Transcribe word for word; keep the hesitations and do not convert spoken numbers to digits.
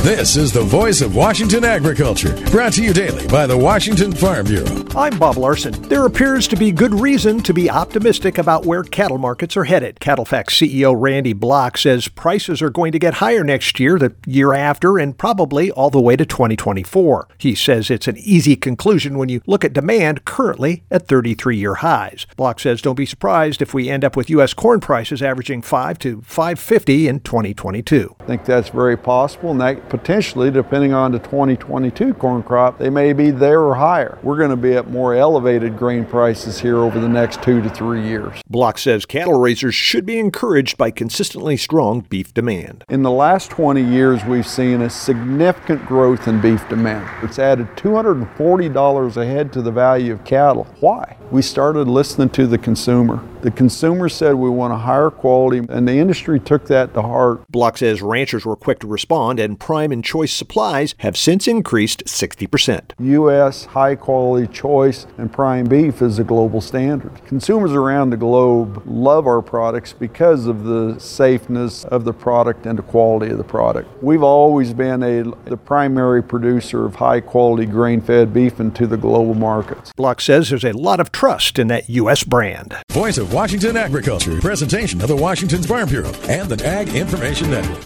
This is the voice of Washington agriculture, brought to you daily by the Washington Farm Bureau. I'm Bob Larson. There appears to be good reason to be optimistic about where cattle markets are headed. CattleFax C E O Randy Block says prices are going to get higher next year, the year after, and probably all the way to twenty twenty-four. He says it's an easy conclusion when you look at demand currently at thirty-three-year highs. Block says don't be surprised if we end up with U S corn prices averaging five to five fifty in twenty twenty-two. I think that's very possible, and that potentially, depending on the twenty twenty-two corn crop, they may be there or higher. We're going to be at more elevated grain prices here over the next two to three years. Block says cattle raisers should be encouraged by consistently strong beef demand. In the last twenty years, we've seen a significant growth in beef demand. It's added two hundred forty dollars a head to the value of cattle. Why? We started listening to the consumer. The consumer said we want a higher quality, and the industry took that to heart. Block says ranchers were quick to respond, and prime and choice supplies have since increased sixty percent. U S high-quality choice and prime beef is a global standard. Consumers around the globe love our products because of the safeness of the product and the quality of the product. We've always been a, the primary producer of high-quality grain-fed beef into the global markets. Block says there's a lot of trust in that U S brand. Voice of Washington agriculture, presentation of the Washington Farm Bureau and the Ag Information Network.